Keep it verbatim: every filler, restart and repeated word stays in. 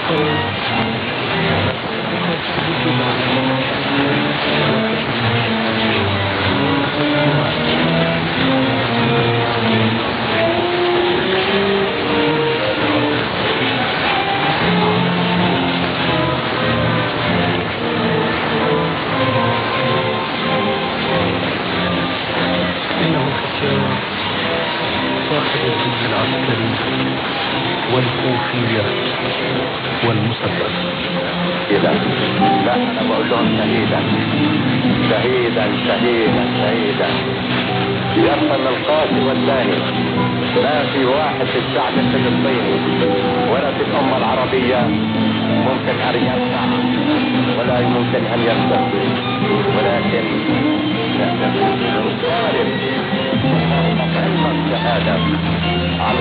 والكوفية والمسدس. إذا لا أنا بقول لهم شهيدا شهيدا شهيدا شهيدا يبقى القاسي والثاني ما في واحد في الشعب الفلسطيني ولا في الأمة العربية ممكن أن ينفع ولا يمكن أن يستقبل، ولكن نطالب علم الشهادة على